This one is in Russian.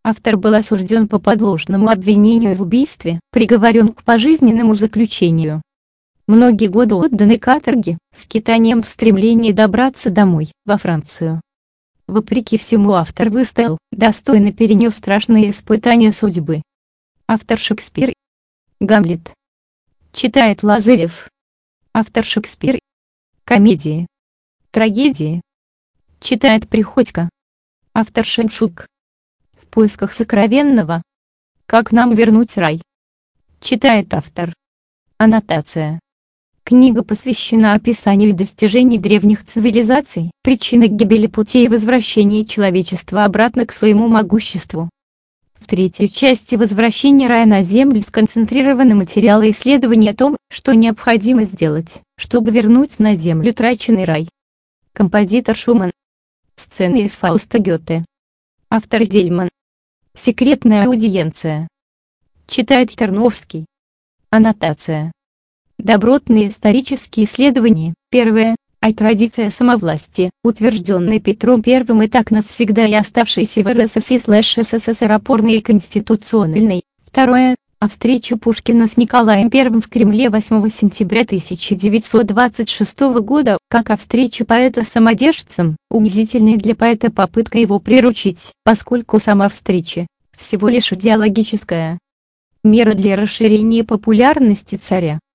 Автор был осужден по подложному обвинению в убийстве, приговорен к пожизненному заключению. Многие годы отданы каторге, скитанием в стремлении добраться домой, во Францию. Вопреки всему автор выстоял, достойно перенес страшные испытания судьбы. Автор Шекспир. Гамлет. Читает Лазарев. Автор Шекспир. Комедии. Трагедии. Читает Приходько. Автор Шемчук. В поисках сокровенного. Как нам вернуть рай? Читает автор. Аннотация. Книга посвящена описанию достижений древних цивилизаций, причинах гибели путей возвращения человечества обратно к своему могуществу. В третьей части «Возвращение рая на землю» сконцентрированы материалы исследований о том, что необходимо сделать, чтобы вернуть на землю утраченный рай. Композитор Шуман. Сцены из Фауста Гёте. Автор Дельман. Секретная аудиенция. Читает Терновский. Аннотация. Добротные исторические исследования. Первое. О традиции самовластия, утвержденной Петром I и так навсегда и оставшейся в РСФСР опорной и конституционной. Второе. О встрече Пушкина с Николаем I в Кремле 8 сентября 1926 года, как о встрече поэта с самодержцем, унизительной для поэта попытка его приручить, поскольку сама встреча – всего лишь идеологическая мера для расширения популярности царя.